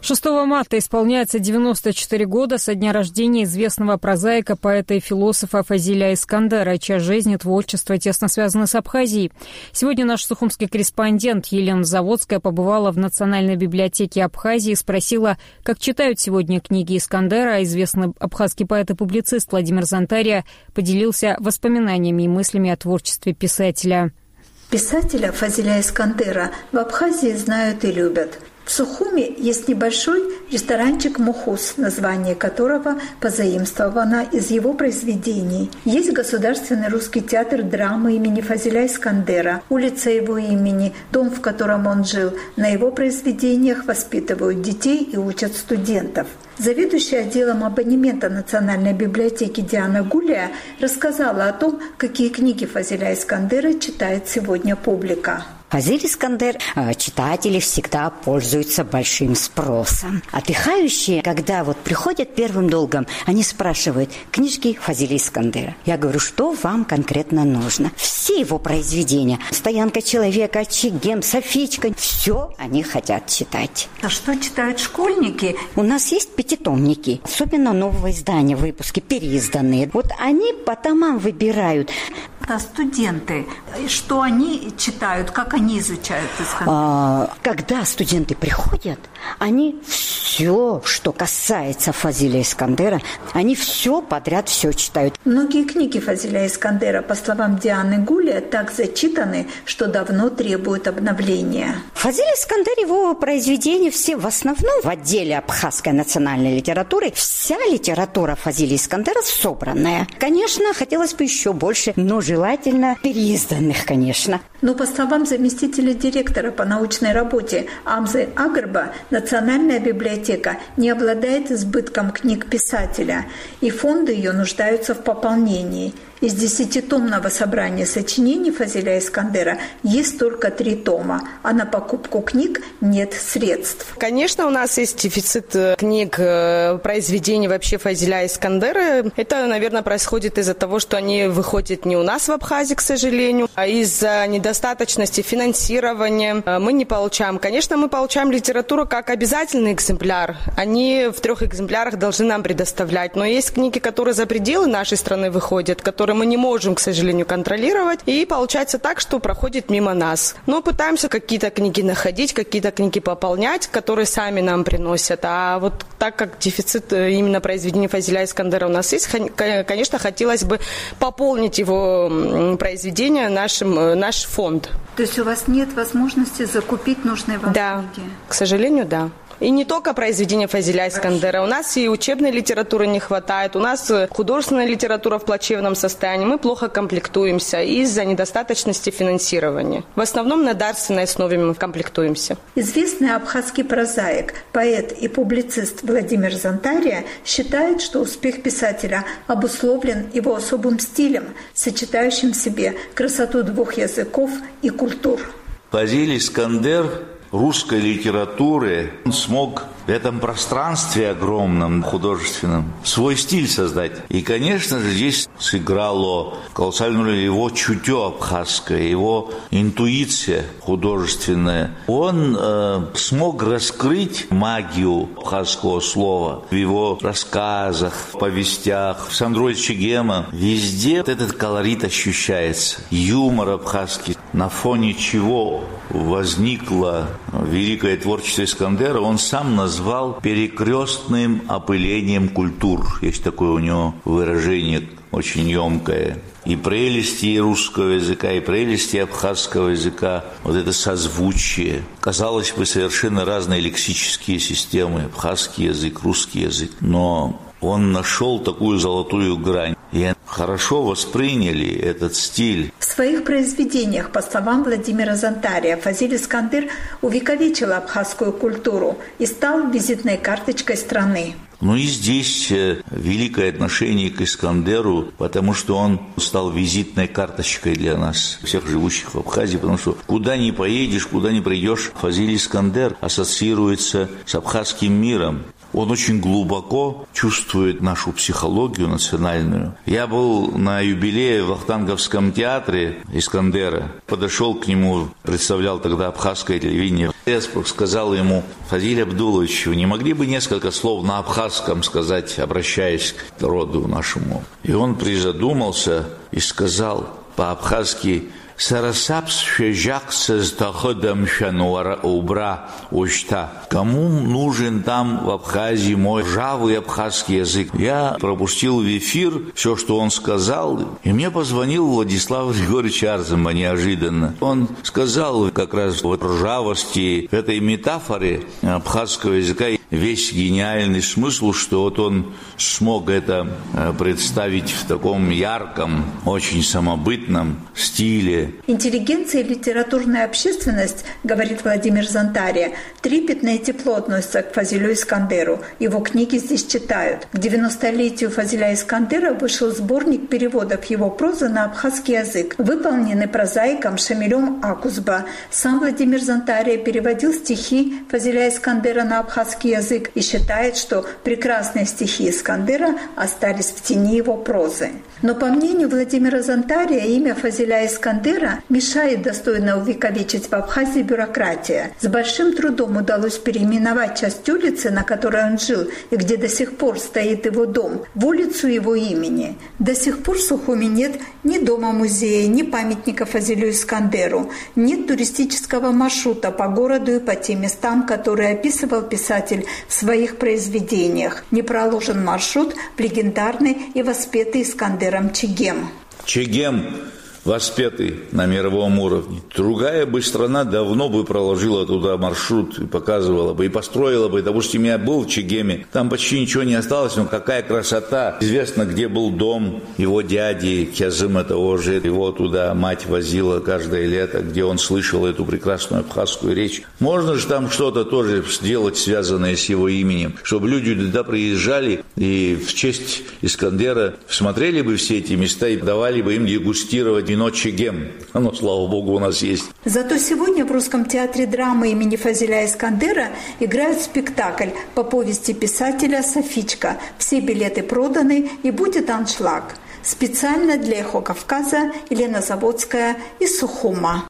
6 марта исполняется 94 года со дня рождения известного прозаика, поэта и философа Фазиля Искандера, чья жизнь и творчество тесно связаны с Абхазией. Сегодня наш сухумский корреспондент Елена Заводская побывала в Национальной библиотеке Абхазии и спросила, как читают сегодня книги Искандера, а известный абхазский поэт и публицист Владимир Зантария поделился воспоминаниями и мыслями о творчестве писателя. Писателя Фазиля Искандера в Абхазии знают и любят. В Сухуми есть небольшой ресторанчик «Мухус», название которого позаимствовано из его произведений. Есть Государственный русский театр драмы имени Фазиля Искандера, улица его имени, дом, в котором он жил. На его произведениях воспитывают детей и учат студентов. Заведующая отделом абонемента Национальной библиотеки Диана Гулия рассказала о том, какие книги Фазиля Искандера читает сегодня публика. Фазиль Искандер читатели всегда пользуются большим спросом. Отдыхающие, когда приходят первым долгом, они спрашивают книжки Фазиля Искандера. Я говорю, что вам конкретно нужно? Все его произведения. «Стоянка человека», «Чегем», «Софичка», все они хотят читать. А что читают школьники? У нас есть пятитомники, особенно нового издания, выпуски переизданные. Они по томам выбирают. А студенты, что они читают, как они изучают Искандера? Когда студенты приходят, они все, что касается Фазиля Искандера, они все подряд все читают. Многие книги Фазиля Искандера, по словам Дианы Гулия, так зачитаны, что давно требуют обновления. Фазиль Искандер, его произведения все в основном в отделе абхазской национальной литературы. Вся литература Фазиля Искандера собранная. Конечно, хотелось бы еще больше, но желательно переизданных, конечно. Но по словам заместителя директора по научной работе Амзы Агарба, Национальная библиотека не обладает избытком книг писателя, и фонды ее нуждаются в пополнении. Из 10-томного собрания сочинений Фазиля Искандера есть только 3 тома, а на покупку книг нет средств. Конечно, у нас есть дефицит книг, произведений вообще Фазиля Искандера. Это, наверное, происходит из-за того, что они выходят не у нас в Абхазии, к сожалению, а из-за недостаточности финансирования мы не получаем. Конечно, мы получаем литературу как обязательный экземпляр. Они в 3 экземплярах должны нам предоставлять. Но есть книги, которые за пределы нашей страны выходят, которые мы не можем, к сожалению, контролировать. И получается так, что проходит мимо нас. Но пытаемся какие-то книги находить, какие-то книги пополнять, которые сами нам приносят. А так как дефицит именно произведений Фазиля Искандера у нас есть, конечно, хотелось бы пополнить его произведения, наш фонд. То есть у вас нет возможности закупить нужные вам книги? К сожалению, да. И не только произведения Фазиля Искандера. У нас и учебной литературы не хватает, у нас художественная литература в плачевном состоянии. Мы плохо комплектуемся из-за недостаточности финансирования. В основном на дарственной основе мы комплектуемся. Известный абхазский прозаик, поэт и публицист Владимир Зантария считает, что успех писателя обусловлен его особым стилем, сочетающим в себе красоту 2 языков и культур. Фазиль Искандер русской литературы, он смог в этом пространстве огромном, художественном, свой стиль создать. И, конечно же, здесь сыграло колоссальную роль его чутье абхазское, его интуиция художественная. Он смог раскрыть магию абхазского слова в его рассказах, в повестях, в Сандроя Чегема. Везде этот колорит ощущается. Юмор абхазский, на фоне чего возникло великое творчество Искандера, он сам назвал перекрестным опылением культур. Есть такое у него выражение, очень емкое. И прелести русского языка, и прелести абхазского языка, это созвучие. Казалось бы, совершенно разные лексические системы, абхазский язык, русский язык. Но он нашел такую золотую грань. И хорошо восприняли этот стиль. В своих произведениях, по словам Владимира Зантария, Фазиль Искандер увековечил абхазскую культуру и стал визитной карточкой страны. Ну и здесь великое отношение к Искандеру, потому что он стал визитной карточкой для нас, всех живущих в Абхазии, потому что куда ни поедешь, куда ни придешь, Фазиль Искандер ассоциируется с абхазским миром. Он очень глубоко чувствует нашу психологию национальную. Я был на юбилее в Вахтанговском театре Искандера. Подошел к нему, представлял тогда абхазское телевидение. Я сказал ему: Фазиль Абдулович, вы не могли бы несколько слов на абхазском сказать, обращаясь к народу нашему? И он призадумался и сказал по-абхазски: кому нужен там в Абхазии мой ржавый абхазский язык? Я пропустил в эфир все, что он сказал, и мне позвонил Владислав Григорьевич Арзамба неожиданно. Он сказал как раз о ржавости этой метафоры абхазского языка, весь гениальный смысл, что вот он смог это представить в таком ярком, очень самобытном стиле. Интеллигенция и литературная общественность, говорит Владимир Зонтария, трепетно и тепло относятся к Фазилю Искандеру. Его книги здесь читают. К 90-летию Фазиля Искандера вышел сборник переводов его прозы на абхазский язык, выполненный прозаиком Шамилем Акузба. Сам Владимир Зонтария переводил стихи Фазиля Искандера на абхазский язык и считает, что прекрасные стихи Искандера остались в тени его прозы. Но по мнению Владимира Зонтария, имя Фазиля Искандера мешает достойно увековечить в Абхазии бюрократия. С большим трудом удалось переименовать часть улицы, на которой он жил, и где до сих пор стоит его дом, в улицу его имени. До сих пор в Сухуми нет ни дома-музея, ни памятника Фазилю Искандеру, нет туристического маршрута по городу и по тем местам, которые описывал писатель в своих произведениях. Не проложен маршрут в легендарный и воспетый Искандером Чегем. Чегем, воспетый на мировом уровне. Другая бы страна давно бы проложила туда маршрут и показывала бы, и построила бы. Допустим, я был в Чегеме, там почти ничего не осталось, но какая красота. Известно, где был дом его дяди, Кязыма того же. Его туда мать возила каждое лето, где он слышал эту прекрасную абхазскую речь. Можно же там что-то тоже сделать, связанное с его именем, чтобы люди туда приезжали и в честь Искандера смотрели бы все эти места и давали бы им дегустировать вино Чегем. Оно, слава богу, у нас есть. Зато сегодня в Русском театре драмы имени Фазиля Искандера играют спектакль по повести писателя «Софичка». Все билеты проданы, и будет аншлаг. Специально для «Эхо Кавказа» Елена Заводская из Сухума.